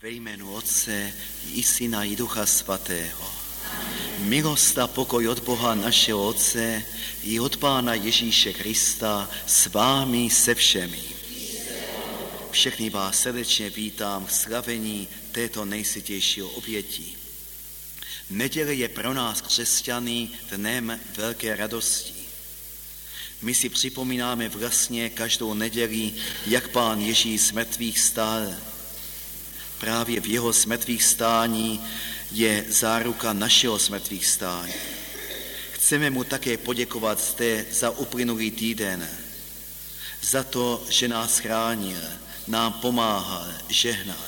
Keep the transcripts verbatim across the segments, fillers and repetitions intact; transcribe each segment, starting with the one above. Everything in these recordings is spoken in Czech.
Ve jménu Otce i Syna i Ducha Svatého. Milost a pokoj od Boha našeho Otce i od Pána Ježíše Krista s vámi se všemi. Všechny vás srdečně vítám k slavení této nejsvětějšího oběti. Neděle je pro nás křesťany dnem velké radosti. My si připomínáme vlastně každou neděli, jak Pán Ježíš z mrtvých stál. Právě v jeho smrtvých stání je záruka našeho smrtvých stání. Chceme mu také poděkovat zde za uplynulý týden, za to, že nás chránil, nám pomáhal, žehnal.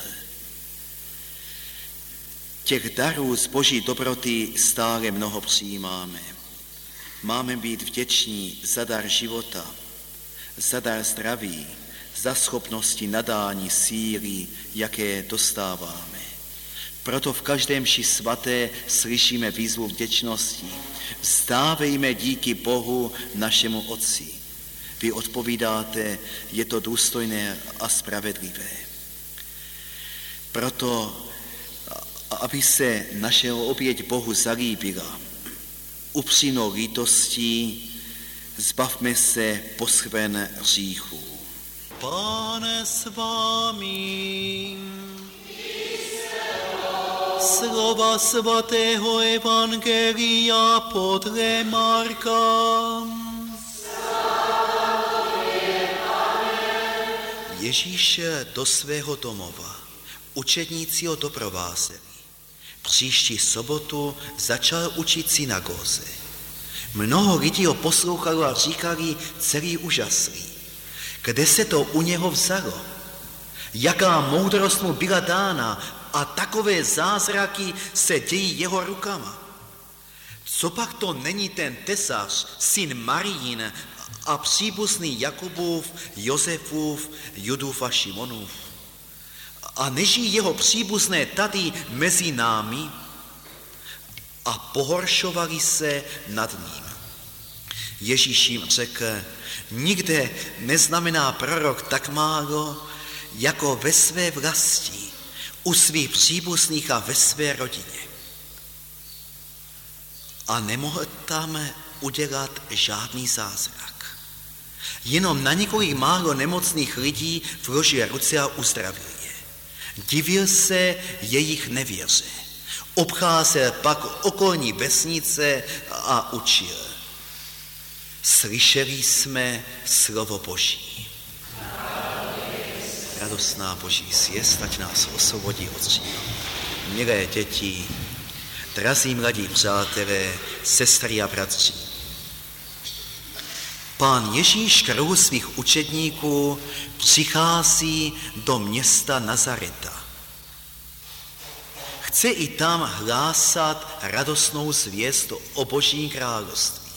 Těch darů z Boží dobroty stále mnoho přijímáme. Máme být vděční za dar života, za dar zdraví, za schopnosti nadání síly, jaké dostáváme. Proto v každém mši svaté slyšíme výzvu vděčnosti. Vzdávejme díky Bohu našemu Otci. Vy odpovídáte, je to důstojné a spravedlivé. Proto, aby se našeho oběť Bohu zalíbila, upřímnou lítostí zbavme se poschven hříchů. Pane s vámi, slova svatého evangelia podle Marka. Ježíš do svého domova, učedníci ho doprovázeli. Příští sobotu začal učit synagóze. Mnoho lidí ho poslouchalo a říkali celý úžasný. Kde se to u něho vzalo? Jaká moudrost mu byla dána a takové zázraky se dějí jeho rukama? Co pak to není ten tesař, syn Marijin a příbuzný Jakubův, Josefův, Judův a Šimonův? A nežijí jeho příbuzné tady mezi námi? A pohoršovali se nad ním. Ježíš jim řekl, nikde neznamená prorok tak málo, jako ve své vlasti, u svých příbuzných a ve své rodině. A nemohl tam udělat žádný zázrak. Jenom na několik málo nemocných lidí vložil ruce a uzdravil je. Divil se jejich nevěře. Obcházel pak okolní vesnice a učil. Slyšeli jsme slovo Boží. Radostná Boží zvěst, ať nás osvobodí od hříchu. Milé děti, drazí mladí přátelé, sestry a bratři. Pán Ježíš k kruhu svých učedníků přichází do města Nazareta. Chce i tam hlásat radostnou zvěst o Božím království.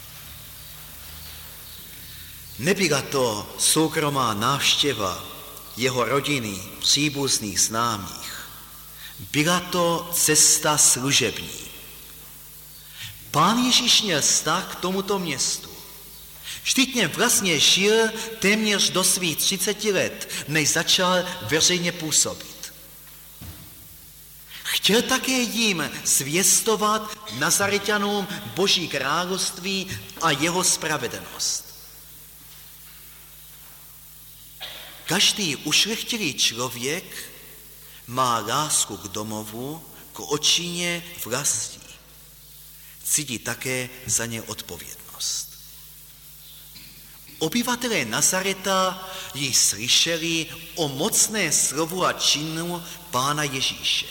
Nebyla to soukromá návštěva jeho rodiny, příbuzných, známých. Byla to cesta služební. Pán Ježíš měl vztah k tomuto městu. Vždyť něm vlastně žil téměř do svých třiceti let, než začal veřejně působit. Chtěl také jim zvěstovat Nazareťanům Boží království a jeho spravedlnost. Každý ušlechtilý člověk má lásku k domovu, k otčině, vlasti. Cítí také za ně odpovědnost. Obyvatelé Nazareta již slyšeli o mocné slovu a činu Pána Ježíše.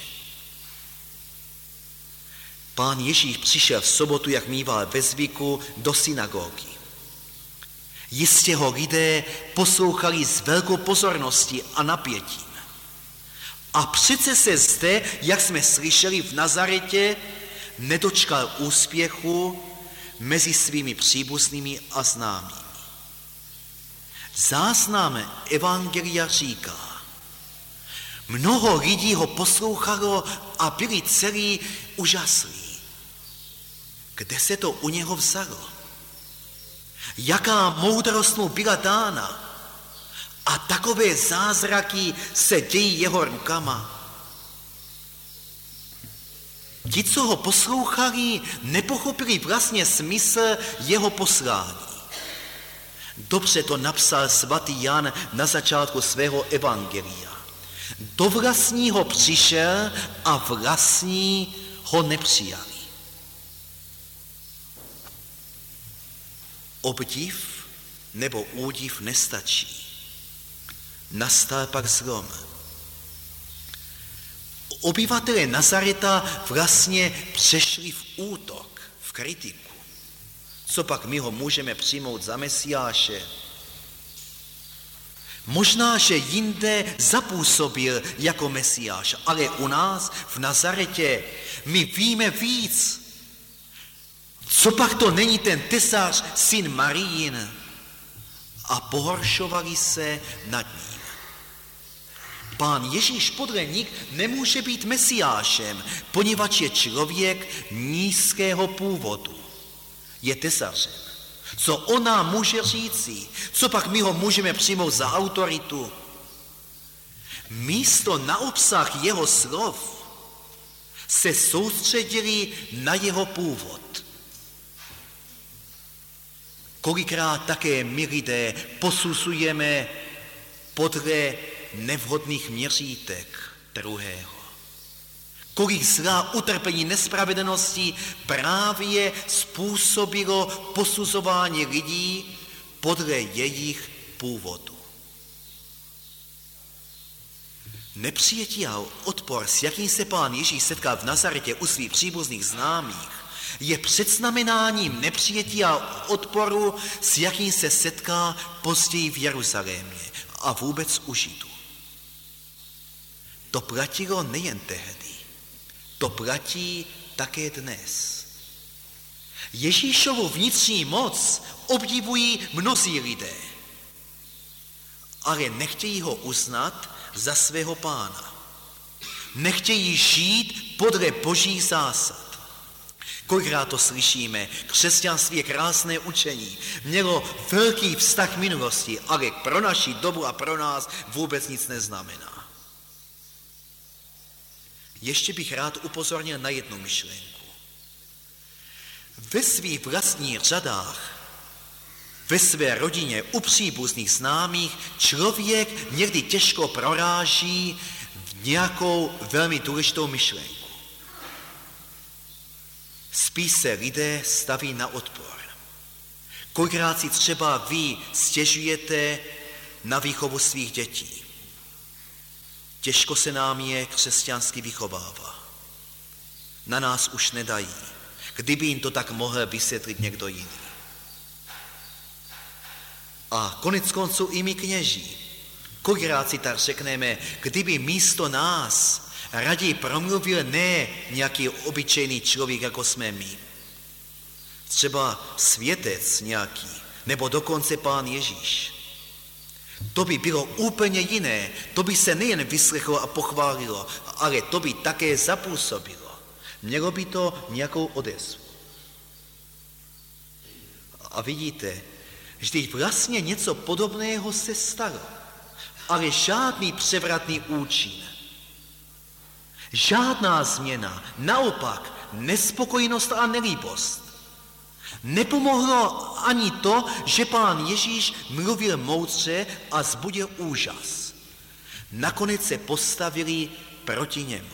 Pán Ježíš přišel v sobotu, jak mýval ve zvyku, do synagogy. Jistě ho lidé poslouchali s velkou pozorností a napětím. A přece se zde, jak jsme slyšeli v Nazaretě, nedočkal úspěchu mezi svými příbuznými a známými. Záznam evangelia říká, mnoho lidí ho poslouchalo a byli celí úžaslí. Kde se to u něho vzalo? Jaká moudrost mu byla dána? A takové zázraky se dějí jeho rukama. Ti, co ho poslouchali, nepochopili vlastně smysl jeho poslání. Dobře to napsal svatý Jan na začátku svého evangelia. Do vlastního přišel a vlastní ho nepřijali. Obdiv nebo údiv nestačí. Nastal pak zlom. Obyvatelé Nazareta vlastně přešli v útok, v kritiku. Co pak my ho můžeme přijmout za Mesiáše? Možná, že jinde zapůsobil jako Mesiáš, ale u nás v Nazaretě my víme víc. Co pak to není ten tesař, syn Marijin? A pohoršovali se nad ním. Pán Ježíš podle nich nemůže být Mesiášem, poněvadž je člověk nízkého původu. Je tesařem. Co on nám může říci? Co pak my ho můžeme přijmout za autoritu? Místo na obsah jeho slov se soustředili na jeho původ. Kolikrát také my lidé posuzujeme podle nevhodných měřítek druhého. Kolik zlá, utrpení, nespravedlnosti právě způsobilo posuzování lidí podle jejich původu. Nepřijetí a odpor, s jakým se Pán Ježíš setkal v Nazaretě u svých příbuzných známých, je předznamenáním nepřijetí a odporu, s jakým se setká později v Jeruzalémě a vůbec u Židů. To platilo nejen tehdy, to platí také dnes. Ježíšovu vnitřní moc obdivují mnozí lidé, ale nechtějí ho uznat za svého pána. Nechtějí žít podle božích zásad. Kolikrát to slyšíme, křesťanství je krásné učení, mělo velký vztah k minulosti, ale pro naši dobu a pro nás vůbec nic neznamená. Ještě bych rád upozornil na jednu myšlenku. Ve svých vlastních řadách, ve své rodině, u příbuzných známých, člověk někdy těžko proráží nějakou velmi důležitou myšlenku. Spíš se lidé staví na odpor. Kolikrát si třeba vy stěžujete na výchovu svých dětí. Těžko se nám je křesťansky vychovává. Na nás už nedají. Kdyby jim to tak mohl vysvětlit někdo jiný. A konec konců i my kněží. Kolikrát si tak řekneme, kdyby místo nás raději promluvil ne nějaký obyčejný člověk, jako jsme my. Třeba světec nějaký, nebo dokonce Pán Ježíš. To by bylo úplně jiné, to by se nejen vyslechlo a pochválilo, ale to by také zapůsobilo. Mělo by to nějakou odezvu. A vidíte, vždyť vlastně něco podobného se stalo, ale žádný převratný účin. Žádná změna, naopak nespokojenost a nelíbost. Nepomohlo ani to, že Pán Ježíš mluvil moudře a vzbudil úžas. Nakonec se postavili proti němu.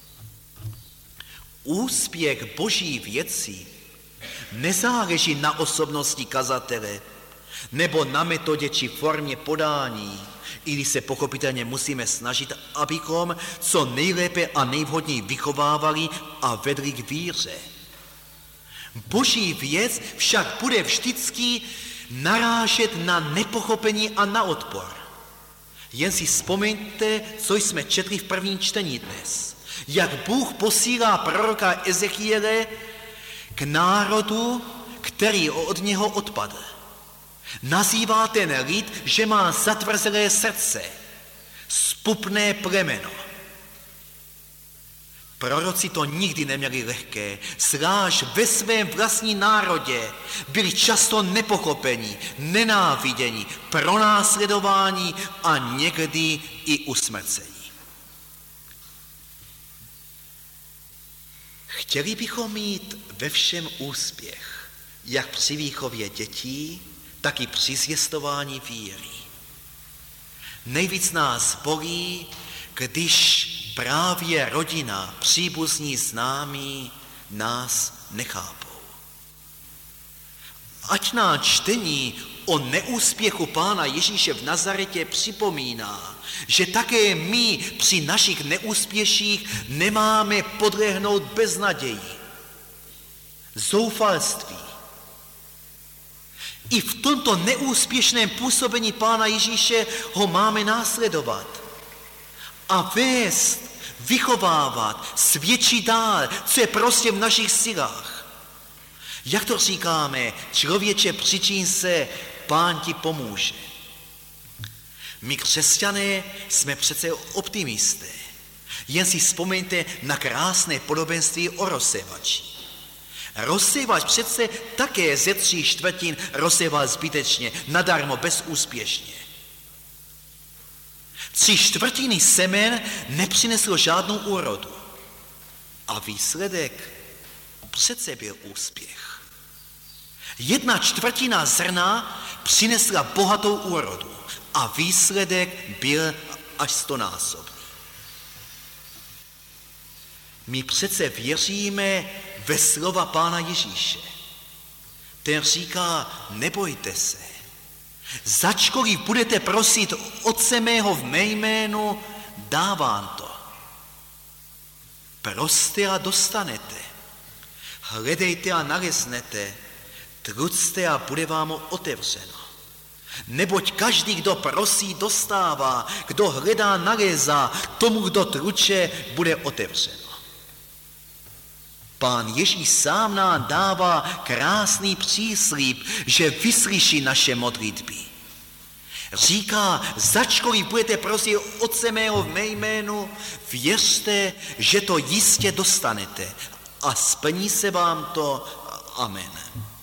Úspěch boží věcí nezáleží na osobnosti kazatele nebo na metodě či formě podání, i když se pochopitelně musíme snažit, abychom co nejlépe a nejvhodněji vychovávali a vedli k víře. Boží věc však bude vždycky narážet na nepochopení a na odpor. Jen si vzpomeňte, co jsme četli v prvním čtení dnes. Jak Bůh posílá proroka Ezechiele k národu, který od něho odpadl. Nazývá ten lid, že má zatvrzelé srdce, zpupné plemeno. Proroci to nikdy neměli lehké, zvlášť ve svém vlastním národě byli často nepochopení, nenávidění, pronásledování a někdy i usmrcení. Chtěli bychom mít ve všem úspěch, jak při výchově dětí, tak i při zvěstování víry. Nejvíc nás bolí, když právě rodina, příbuzní, známí nás nechápou. Ať nám čtení o neúspěchu Pána Ježíše v Nazaretě připomíná, že také my při našich neúspěších nemáme podlehnout beznaději, zoufalství. I v tomto neúspěšném působení Pána Ježíše ho máme následovat a vést, vychovávat, svědčit dál, co je prostě v našich silách. Jak to říkáme, člověče, přičíň se, Pán ti pomůže. My křesťané jsme přece optimisté. Jen si vzpomeňte na krásné podobenství o rozsévači. Rozsévač přece také ze tří čtvrtin rozséval zbytečně, nadarmo, bezúspěšně. Tři čtvrtiny semen nepřineslo žádnou úrodu. A výsledek přece byl úspěch. Jedna čtvrtina zrna přinesla bohatou úrodu a výsledek byl až stonásobný. My přece věříme ve slova Pána Ježíše. Ten říká, nebojte se. Začkoliv budete prosit Otce mého v mé jménu, dávám to. Proste a dostanete. Hledejte a naleznete. Tructe a bude vám otevřeno. Neboť každý, kdo prosí, dostává, kdo hledá, nalézá, tomu, kdo truče, bude otevřeno. Pán Ježíš sám nám dává krásný příslib, že vyslyší naše modlitby. Říká, začkoliv budete prosit Otce mého v mé jménu, věřte, že to jistě dostanete a splní se vám to. Amen.